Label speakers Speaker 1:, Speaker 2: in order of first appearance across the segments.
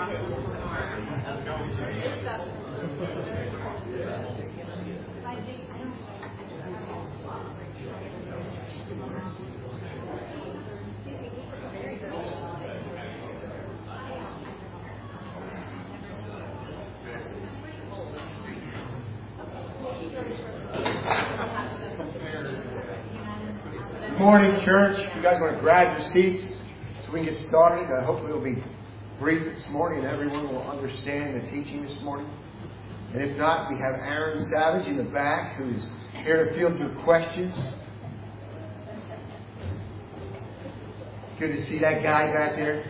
Speaker 1: Good morning, church. If you guys want to grab your seats so we can get started. Hopefully it'll be brief this morning and everyone will understand the teaching this morning. And if not, we have Aaron Savage in the back who's here to field your questions. Good to see that guy back there.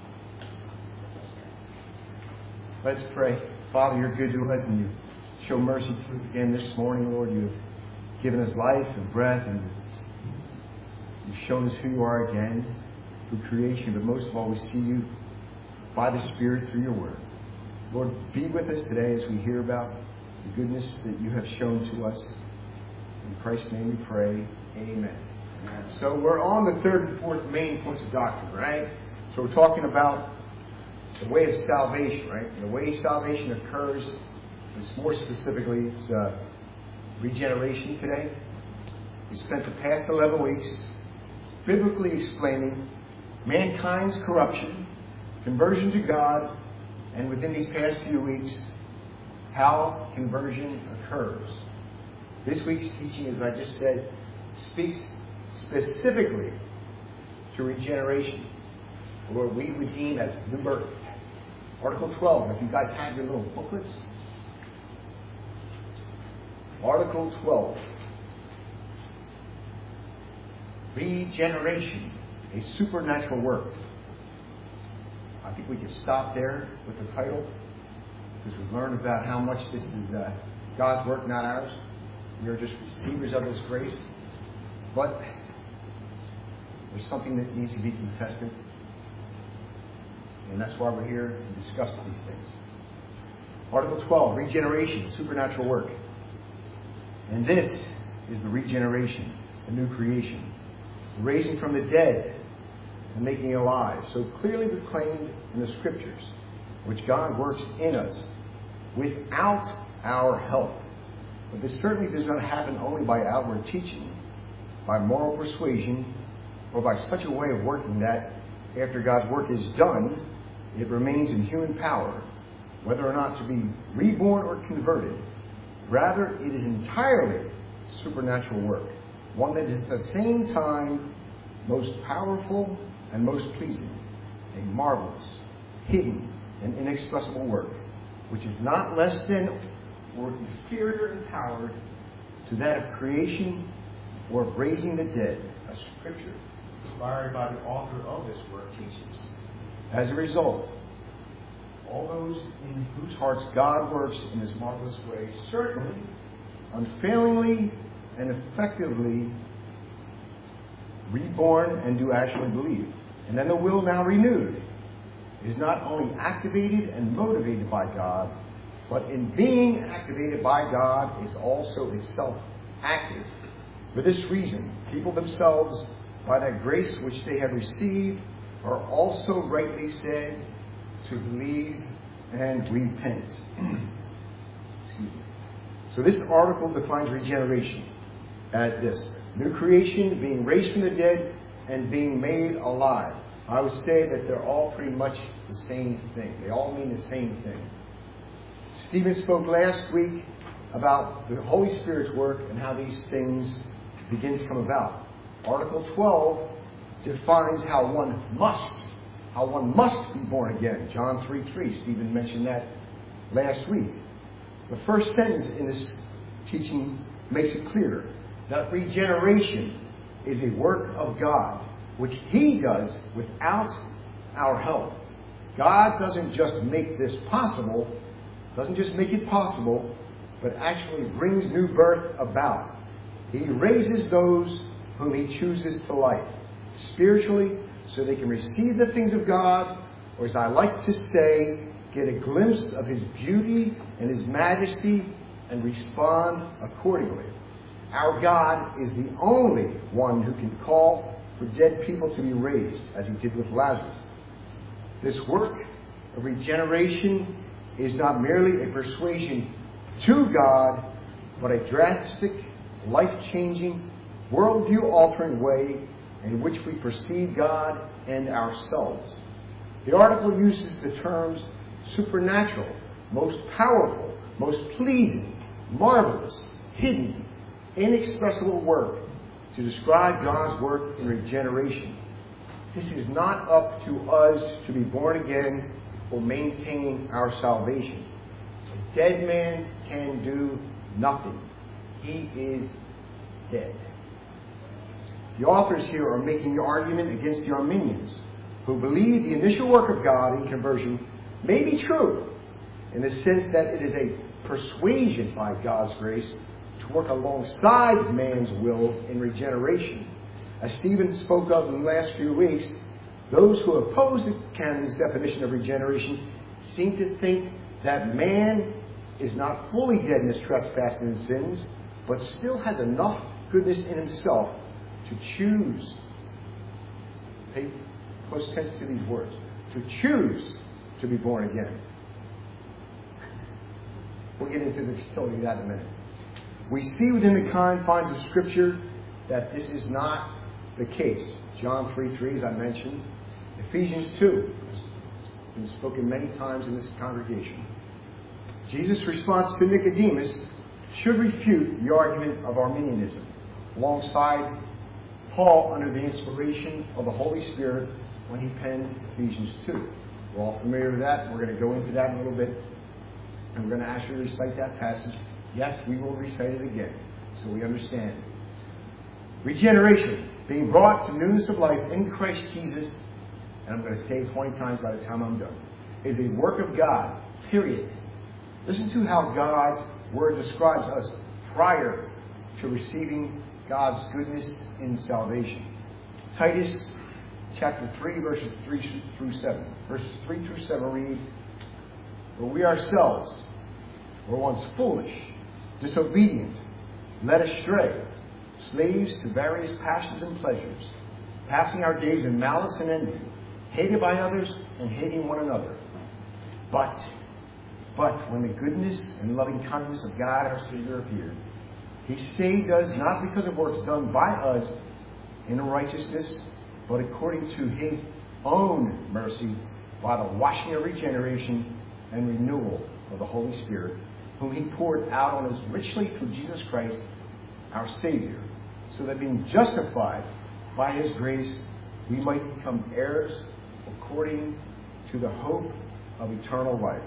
Speaker 1: Let's pray. Father, you're good to us and you show mercy to us again this morning, Lord. You've given us life and breath and you've shown us who you are again through creation, but most of all, we see you by the Spirit through your word. Lord, be with us today as we hear about the goodness that you have shown to us. In Christ's name we pray. Amen. So we're on the third and fourth main points of doctrine, right? So we're talking about the way of salvation, right? And the way salvation occurs is more specifically, it's regeneration today. We spent the past 11 weeks biblically explaining mankind's corruption, conversion to God, and within these past few weeks, how conversion occurs. This week's teaching, as I just said, speaks specifically to regeneration, or what we would deem as new birth. Article 12, if you guys have your little booklets. Article 12. Regeneration, a supernatural work. I think we could stop there with the title because we've learned about how much this is God's work, not ours. We are just receivers of His grace. But there's something that needs to be contested. And that's why we're here to discuss these things. Article 12, regeneration, supernatural work. And this is the regeneration, the new creation. The raising from the dead and making alive, so clearly proclaimed in the Scriptures, which God works in us without our help. But this certainly does not happen only by outward teaching, by moral persuasion, or by such a way of working that after God's work is done, it remains in human power, whether or not to be reborn or converted. Rather, it is entirely supernatural work. One that is at the same time most powerful and most pleasing, a marvelous, hidden, and inexpressible work, which is not less than or inferior in power to that of creation or of raising the dead, as Scripture, inspired by the author of this work, teaches. As a result, all those in whose hearts God works in this marvelous way certainly, unfailingly, and effectively reborn and do actually believe. And then the will now renewed is not only activated and motivated by God, but in being activated by God is also itself active. For this reason, people themselves, by that grace which they have received, are also rightly said to believe and repent. Excuse me. So this article defines regeneration as this: new creation, being raised from the dead, and being made alive. I would say that they're all pretty much the same thing. They all mean the same thing. Stephen spoke last week about the Holy Spirit's work and how these things begin to come about. Article 12 defines how one must be born again. John 3:3. Stephen mentioned that last week. The first sentence in this teaching makes it clear that regeneration is a work of God, which He does without our help. God doesn't just make this possible, doesn't just make it possible, but actually brings new birth about. He raises those whom He chooses to life, spiritually, so they can receive the things of God, or as I like to say, get a glimpse of His beauty and His majesty and respond accordingly. Our God is the only one who can call for dead people to be raised, as He did with Lazarus. This work regeneration is not merely a persuasion to God, but a drastic, life-changing, worldview-altering way in which we perceive God and ourselves. The article uses the terms supernatural, most powerful, most pleasing, marvelous, hidden, inexpressible work to describe God's work in regeneration. This is not up to us to be born again or maintain our salvation. A dead man can do nothing. He is dead. The authors here are making the argument against the Arminians, who believe the initial work of God in conversion may be true, in the sense that it is a persuasion by God's grace to work alongside man's will in regeneration. As Stephen spoke of in the last few weeks, those who oppose the canon's definition of regeneration seem to think that man is not fully dead in his trespasses and sins, but still has enough goodness in himself to choose. Pay close attention to these words. To choose to be born again. We'll get into the futility of that in a minute. We see within the confines of Scripture that this is not the case. John 3:3, as I mentioned. Ephesians 2 has been spoken many times in this congregation. Jesus' response to Nicodemus should refute the argument of Arminianism, alongside Paul under the inspiration of the Holy Spirit when he penned Ephesians 2. We're all familiar with that. We're going to go into that in a little bit. And we're going to actually recite that passage. Yes, we will recite it again, so we understand. Regeneration, being brought to newness of life in Christ Jesus, and I'm going to say it 20 times by the time I'm done, is a work of God, period. Listen to how God's Word describes us prior to receiving God's goodness in salvation. Titus chapter 3, verses 3 through 7. Verses 3 through 7 read, "For we ourselves were once foolish, disobedient, led astray, slaves to various passions and pleasures, passing our days in malice and envy, hated by others and hating one another. But when the goodness and loving kindness of God our Savior appeared, He saved us not because of works done by us in righteousness, but according to His own mercy, by the washing of regeneration and renewal of the Holy Spirit, whom He poured out on us richly through Jesus Christ, our Savior, so that being justified by His grace, we might become heirs according to the hope of eternal life."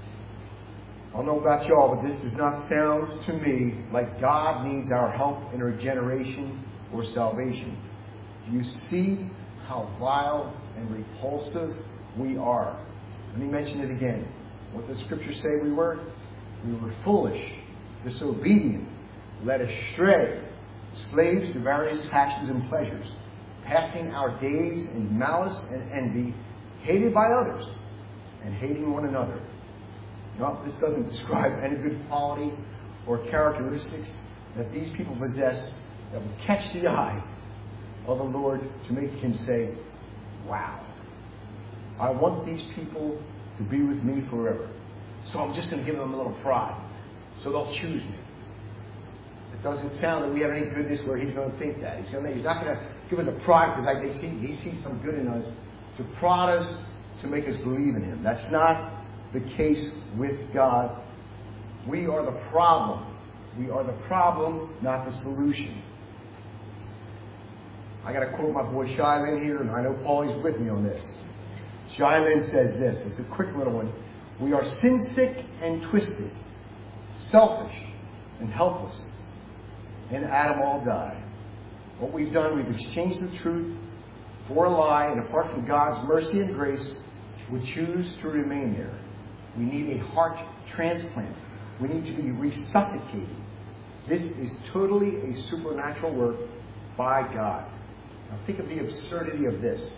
Speaker 1: I don't know about y'all, but this does not sound to me like God needs our help in regeneration or salvation. Do you see how vile and repulsive we are? Let me mention it again. What does Scripture say we were? We were foolish, disobedient, led astray, slaves to various passions and pleasures, passing our days in malice and envy, hated by others, and hating one another. No, this doesn't describe any good quality or characteristics that these people possess that would catch the eye of the Lord to make Him say, "Wow, I want these people to be with me forever. So I'm just going to give them a little pride, so they'll choose me." It doesn't sound that we have any goodness where He's going to think that. He's not going to give us a pride because He sees some good in us to prod us, to make us believe in Him. That's not the case with God. We are the problem. We are the problem, not the solution. I got to quote my boy Shylin here, and I know Paulie's with me on this. Shylin says this. It's a quick little one. "We are sin-sick and twisted, selfish and helpless. In Adam all die. What we've done, we've exchanged the truth for a lie, and apart from God's mercy and grace, we choose to remain there. We need a heart transplant. We need to be resuscitated. This is totally a supernatural work by God." Now think of the absurdity of this.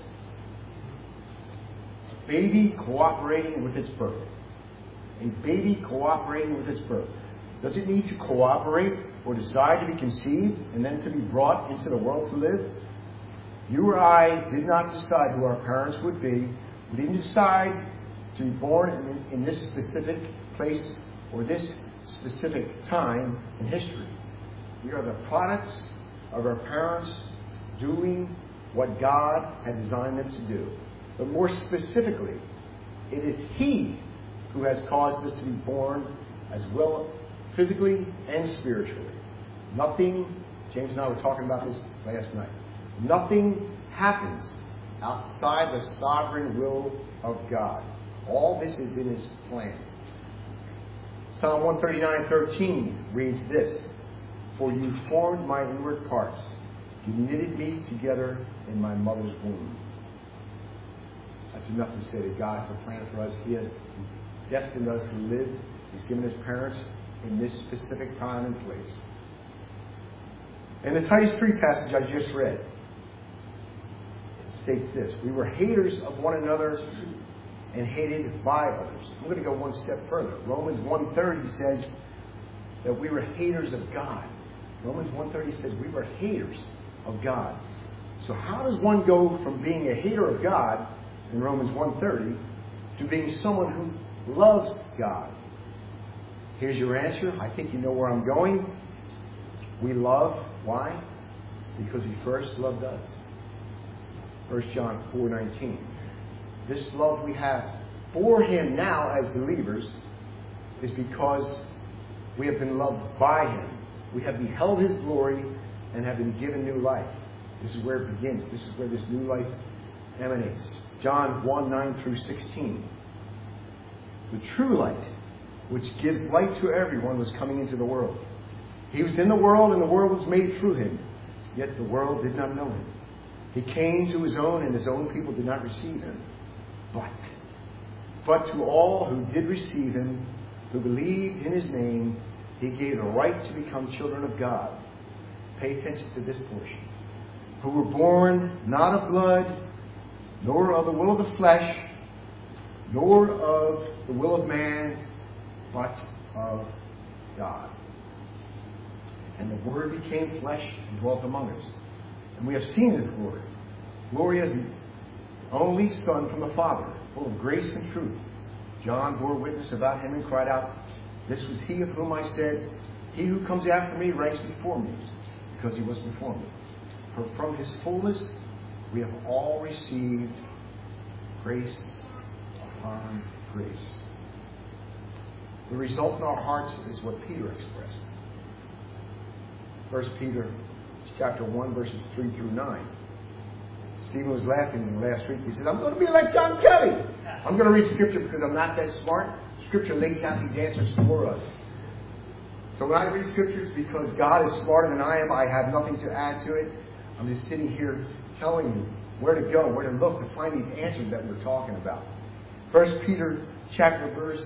Speaker 1: A baby cooperating with its birth. A baby cooperating with its birth. Does it need to cooperate or decide to be conceived and then to be brought into the world to live? You or I did not decide who our parents would be. We didn't decide to be born in this specific place or this specific time in history. We are the products of our parents doing what God had designed them to do. But more specifically, it is He who has caused us to be born as well physically and spiritually. Nothing, James and I were talking about this last night, nothing happens outside the sovereign will of God. All this is in His plan. Psalm 139:13 reads this: "For you formed my inward parts. You knitted me together in my mother's womb." That's enough to say that God has a plan for us. He has destined us to live. He's given His parents in this specific time and place. In the Titus 3 passage I just read, it states this: "We were haters of one another and hated by others." I'm going to go one step further. Romans 1:30 says that we were haters of God. Romans 1:30 says we were haters of God. So how does one go from being a hater of God in Romans 1:30 to being someone who loves God? Here's your answer. I think you know where I'm going. We love. Why? Because He first loved us. 1 John 4:19. This love we have for Him now as believers is because we have been loved by Him. We have beheld His glory and have been given new life. This is where it begins. This is where this new life emanates. John 1:9-16. The true light, which gives light to everyone, was coming into the world. He was in the world, and the world was made through Him. Yet the world did not know Him. He came to His own, and His own people did not receive Him. But to all who did receive Him, who believed in His name, He gave the right to become children of God. Pay attention to this portion. Who were born not of blood, nor of the will of the flesh, nor of the will of man, but of God. And the Word became flesh and dwelt among us. And we have seen His glory. Glory as the only Son from the Father, full of grace and truth. John bore witness about Him and cried out, "This was He of whom I said, He who comes after me ranks before me, because He was before me. For from His fullness we have all received grace upon grace." The result in our hearts is what Peter expressed. 1 Peter chapter 1, verses 3-9. Stephen was laughing last week. He said, "I'm going to be like John Kelly. I'm going to read Scripture because I'm not that smart. Scripture lays out these answers for us." So when I read Scripture, it's because God is smarter than I am. I have nothing to add to it. I'm just sitting here telling you where to go, where to look to find these answers that we're talking about. 1 Peter chapter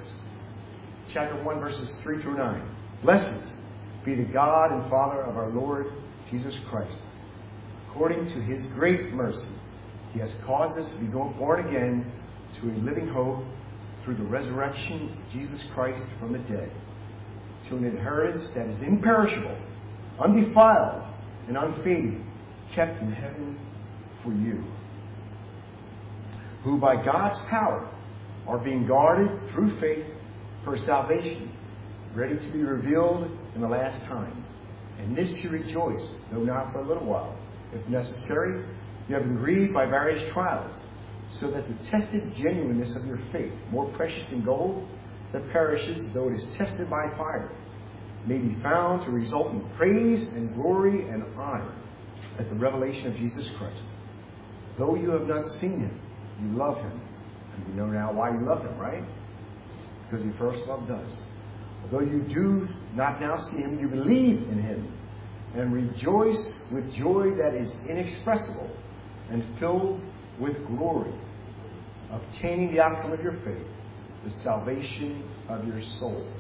Speaker 1: 1, verses 3-9. "Blessed be the God and Father of our Lord Jesus Christ. According to His great mercy, He has caused us to be born again to a living hope through the resurrection of Jesus Christ from the dead, to an inheritance that is imperishable, undefiled, and unfading, kept in heaven for you, who by God's power are being guarded through faith for salvation, ready to be revealed in the last time. And this you rejoice, though now for a little while. If necessary, you have been grieved by various trials, so that the tested genuineness of your faith, more precious than gold that perishes, though it is tested by fire, may be found to result in praise and glory and honor at the revelation of Jesus Christ. Though you have not seen Him, you love Him. And we know now why you love Him, right? Because He first loved us. Although you do not now see Him, you believe in Him and rejoice with joy that is inexpressible and filled with glory, obtaining the outcome of your faith, the salvation of your souls.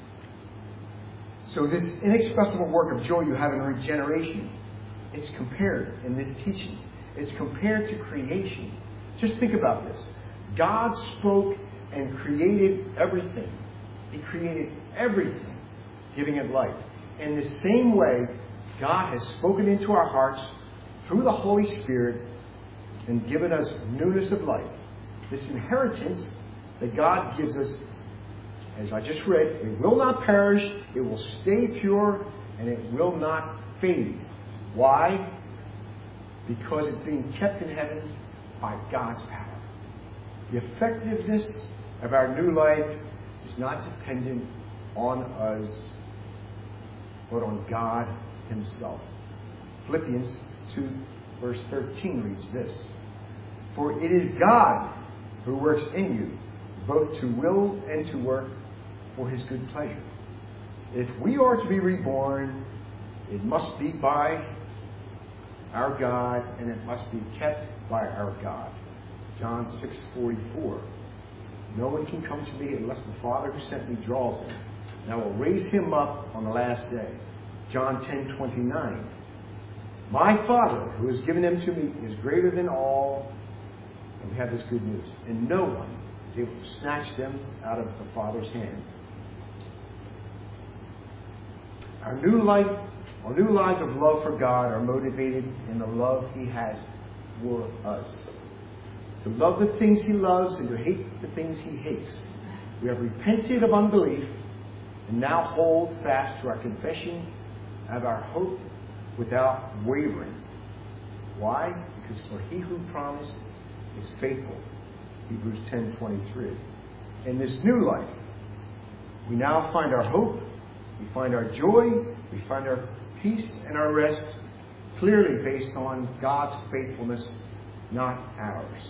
Speaker 1: So this inexpressible work of joy you have in regeneration, it's compared in this teaching. It's compared to creation. Just think about this. God spoke and created everything. He created everything, giving it life. In the same way, God has spoken into our hearts through the Holy Spirit and given us newness of life. This inheritance that God gives us, as I just read, it will not perish, it will stay pure, and it will not fade. Why? Because it's being kept in heaven by God's power. The effectiveness of our new life is not dependent on us, but on God Himself. Philippians 2 verse 13 reads this: For it is God who works in you, both to will and to work for His good pleasure. If we are to be reborn, it must be by our God, and it must be kept by our God. John 6:44. No one can come to me unless the Father who sent me draws him, and I will raise him up on the last day. John 10:29. My Father who has given him to me is greater than all, and we have this good news, and no one is able to snatch them out of the Father's hand. Our new lives of love for God are motivated in the love He has for us. To love the things He loves and to hate the things He hates. We have repented of unbelief and now hold fast to our confession of our hope without wavering. Why? Because for He who promised is faithful. Hebrews 10:23. In this new life, we now find our hope, we find our joy, we find our peace and our rest clearly based on God's faithfulness, not ours.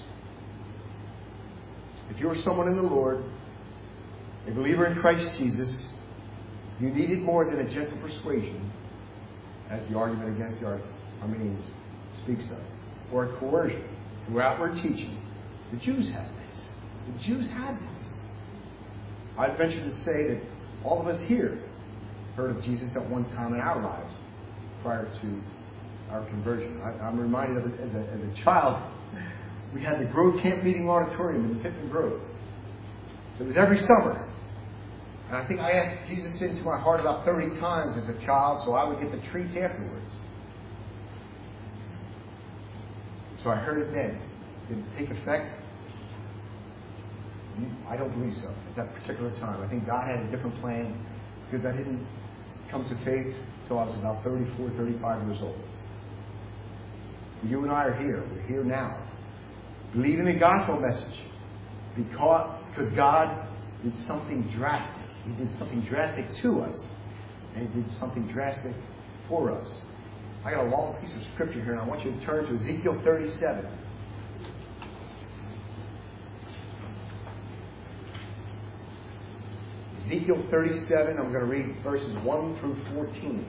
Speaker 1: If you are someone in the Lord, a believer in Christ Jesus, you needed more than a gentle persuasion, as the argument against the Arminians speaks of, or a coercion through outward teaching. The Jews had this. The Jews had this. I'd venture to say that all of us here heard of Jesus at one time in our lives prior to our conversion. I'm reminded of it as a child. We had the Grove Camp Meeting Auditorium in Pittman Grove. So it was every summer. And I think I asked Jesus into my heart about 30 times as a child, so I would get the treats afterwards. So I heard it then. Did it take effect? I don't believe so at that particular time. I think God had a different plan, because I didn't come to faith until I was about 34, 35 years old. You and I are here. We're here now. Believing the gospel message because God did something drastic. He did something drastic to us, and He did something drastic for us. I got a long piece of scripture here, and I want you to turn to Ezekiel 37. Ezekiel 37, I'm going to read verses 1 through 14.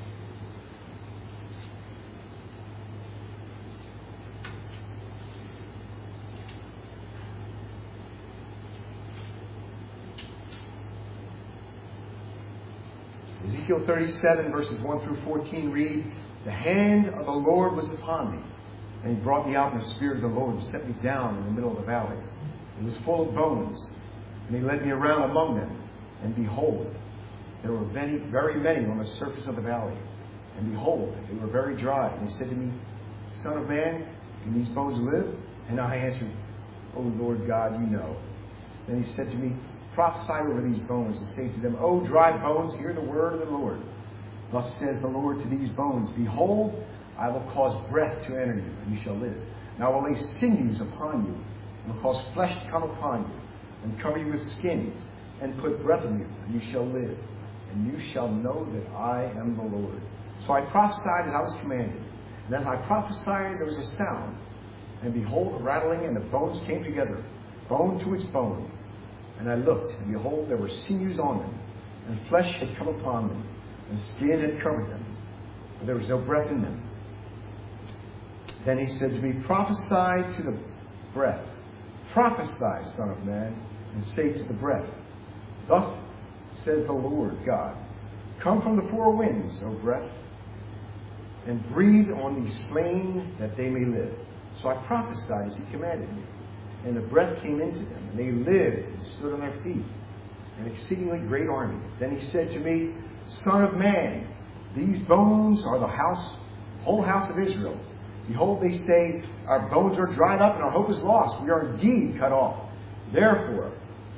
Speaker 1: Ezekiel 37, verses 1 through 14 read, The hand of the Lord was upon me, and He brought me out in the Spirit of the Lord and set me down in the middle of the valley. It was full of bones, and He led me around among them. And behold, there were very many on the surface of the valley. And behold, they were very dry. And He said to me, Son of man, can these bones live? And I answered, O Lord God, you know. Then He said to me, Prophesy over these bones and say to them, O dry bones, hear the word of the Lord. Thus says the Lord to these bones, Behold, I will cause breath to enter you, and you shall live. And I will lay sinews upon you, and will cause flesh to come upon you, and cover you with skin, and put breath in you, and you shall live. And you shall know that I am the Lord. So I prophesied as I was commanded. And as I prophesied, there was a sound. And behold, a rattling, and the bones came together, bone to its bone. And I looked, and behold, there were sinews on them, and flesh had come upon them, and skin had covered them, but there was no breath in them. Then He said to me, Prophesy to the breath. Prophesy, Son of man, and say to the breath, Thus says the Lord God, Come from the four winds, O breath, and breathe on these slain that they may live. So I prophesied as He commanded me. And the breath came into them, and they lived and stood on their feet, an exceedingly great army. Then He said to me, Son of man, these bones are the whole house of Israel. Behold, they say, Our bones are dried up, and our hope is lost. We are indeed cut off. Therefore,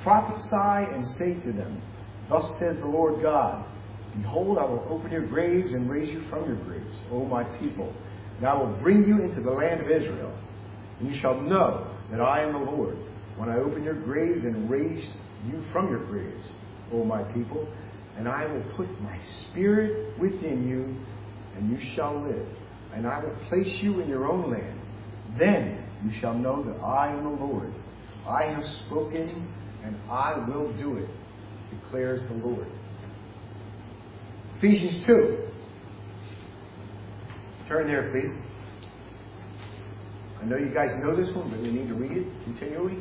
Speaker 1: prophesy and say to them, Thus says the Lord God, Behold, I will open your graves and raise you from your graves, O my people, and I will bring you into the land of Israel. And you shall know that I am the Lord, when I open your graves and raise you from your graves, O my people, and I will put my spirit within you, and you shall live, and I will place you in your own land. Then you shall know that I am the Lord. I have spoken, and I will do it, declares the Lord. Ephesians 2. Turn there, please. I know you guys know this one, but you need to read it continually.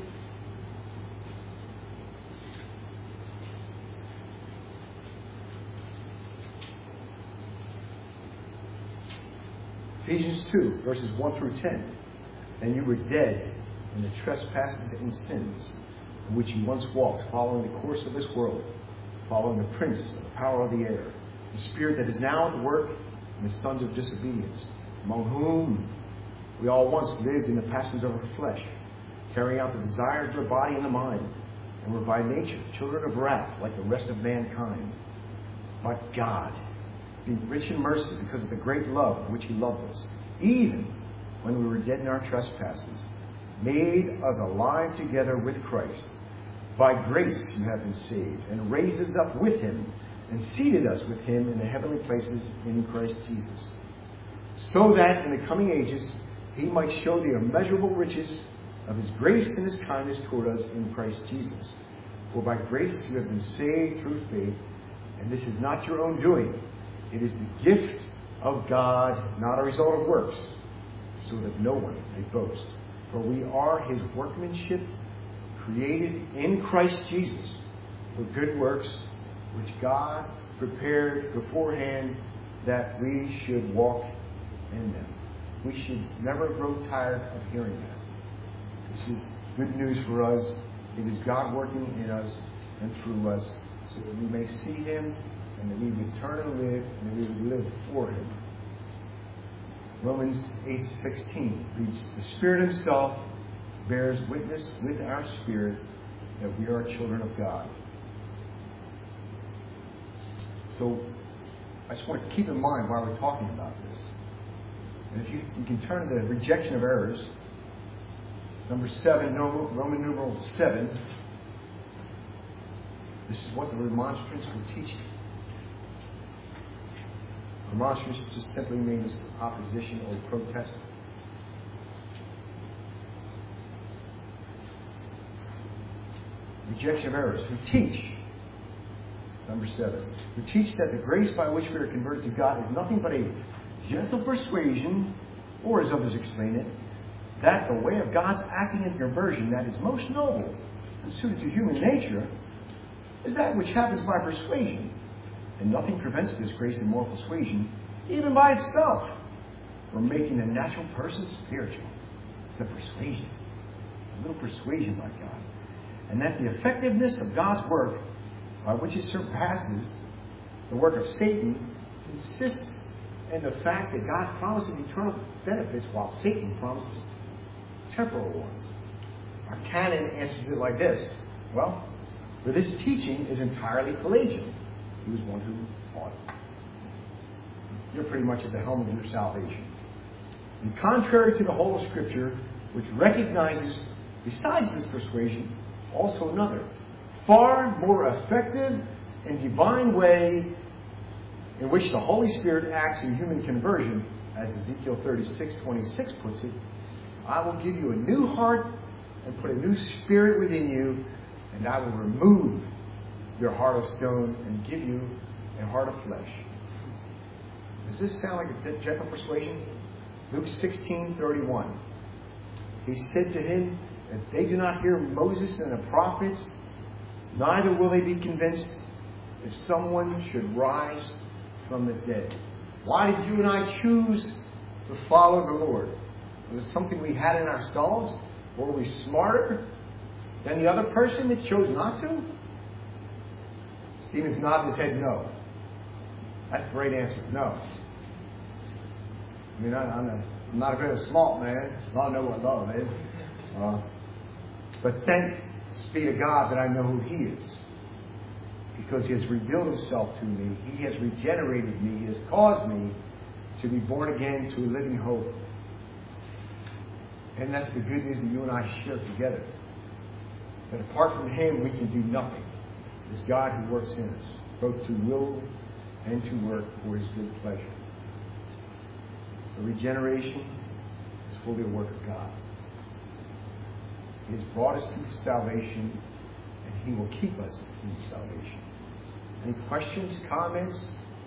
Speaker 1: Ephesians 2, verses 1 through 10. And you were dead in the trespasses and sins in which you once walked, following the course of this world, following the prince of the power of the air, the spirit that is now at work in the sons of disobedience, among whom we all once lived in the passions of our flesh, carrying out the desires of the body and the mind, and were by nature children of wrath like the rest of mankind. But God, being rich in mercy because of the great love with which He loved us, even when we were dead in our trespasses, made us alive together with Christ. By grace you have been saved, and raised us up with Him, and seated us with Him in the heavenly places in Christ Jesus, so that in the coming ages He might show the immeasurable riches of His grace and His kindness toward us in Christ Jesus. For by grace you have been saved through faith, and this is not your own doing. It is the gift of God, not a result of works, so that no one may boast. For we are His workmanship, created in Christ Jesus for good works, which God prepared beforehand that we should walk in them. We should never grow tired of hearing that. This is good news for us. It is God working in us and through us, so that we may see Him, and that we would turn and live, and that we would live for Him. Romans 8:16 reads, The Spirit Himself bears witness with our spirit that we are children of God. So I just want to keep in mind why we're talking about this. And if you can turn to the rejection of errors, number 7, Roman numeral 7. This is what the remonstrance will teach you. Remonstrance just simply means opposition or protest. Rejection of errors. Who teach, number 7, who teach that the grace by which we are converted to God is nothing but a gentle persuasion, or as others explain it, that the way of God's acting in conversion that is most noble and suited to human nature is that which happens by persuasion. And nothing prevents this grace and moral persuasion, even by itself, from making the natural person spiritual. It's the persuasion. A little persuasion by God. And that the effectiveness of God's work, by which it surpasses the work of Satan, consists in the fact that God promises eternal benefits while Satan promises temporal ones. Our canon answers it like this. Well, for this teaching is entirely Pelagian. He was one who fought it. You're pretty much at the helm of your salvation. And contrary to the whole of Scripture, which recognizes, besides this persuasion, also another, far more effective and divine way in which the Holy Spirit acts in human conversion, as Ezekiel 36:26 puts it, I will give you a new heart and put a new spirit within you, and I will remove your heart of stone and give you a heart of flesh. Does this sound like a gentle persuasion? Luke 16:31. He said to him, if they do not hear Moses and the prophets, neither will they be convinced if someone should rise from the dead. Why did you and I choose to follow the Lord? Was it something we had in ourselves? Were we smarter than the other person that chose not to? Stephen's nodding his head no. That's the right answer. No. I mean, I'm not a very smart man. I don't know what love is. But thank Thanks be to God that I know who He is. Because He has revealed Himself to me. He has regenerated me. He has caused me to be born again to a living hope. And that's the good news that you and I share together. That apart from Him, we can do nothing. It is God who works in us, both to will and to work for His good pleasure. So regeneration is fully a work of God. He has brought us to salvation, and He will keep us in salvation. Any questions, comments?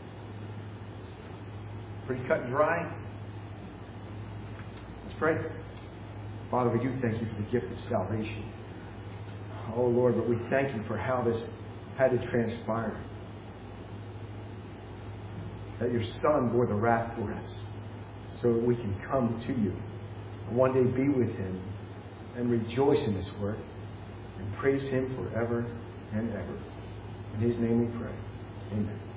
Speaker 1: Pretty cut and dry? Let's pray. Father, we do thank You for the gift of salvation. Oh, Lord, but we thank You for how this had to transpire. That Your Son bore the wrath for us so that we can come to You and one day be with Him and rejoice in His work and praise Him forever and ever. In His name we pray. Amen.